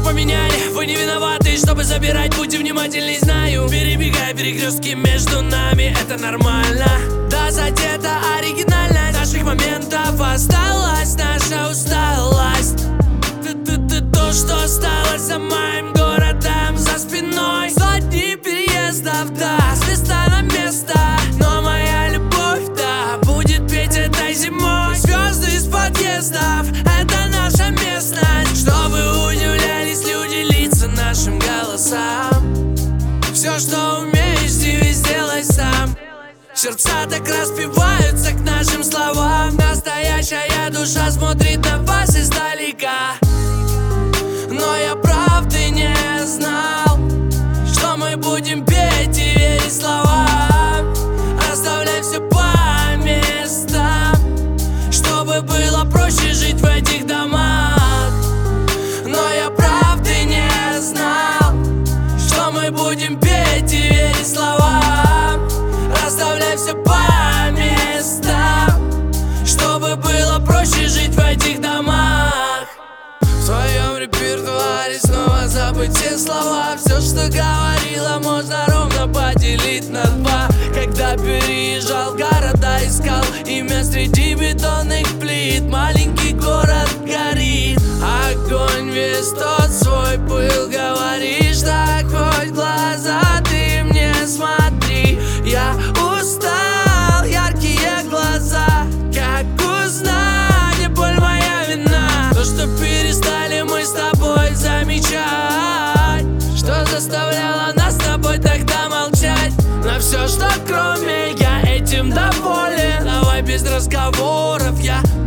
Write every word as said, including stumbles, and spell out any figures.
поменяли, вы не виноваты. Чтобы забирать, будьте внимательней, знаю. Перебегая перекрестки между нами, это нормально. Да, задета оригинальность наших моментов. Осталась наша усталость. Ты-ты-ты, то, что осталось за моим городом, за спиной. Сотни переездов, да, с места на место. Но моя любовь, да, будет петь этой зимой. Звезды из подъездов, это наша местность. Чтобы удивлялись люди лица нашим голосам. Все, что умеешь, диви, сделай сам. Сердца так распеваются к нашим словам. Настоящая душа смотрит на вас издалека. Но я правды не знал, что мы будем петь и верить словам. Оставляй все по местам, чтобы было проще жить в этих домах. Но я правды не знал, что мы будем петь и верить словам. Оставляй все по местам, чтобы было проще жить в этих домах. В своем репертуаре снова забыть все слова. Все, что говорила, можно ровно поделить на два. Когда переезжал города, искал имя среди бетонных плит. Маленький город горит, огонь весь тот свой пыл. Говоришь, так хоть глаза ты мне смотри. Я устал, яркие глаза. Как узнать, не боль моя вина. То, что перестали мы с тобой замечать, что заставляло нас с тобой тогда молчать. На все, что кроме, я этим доволен. Давай без разговоров, я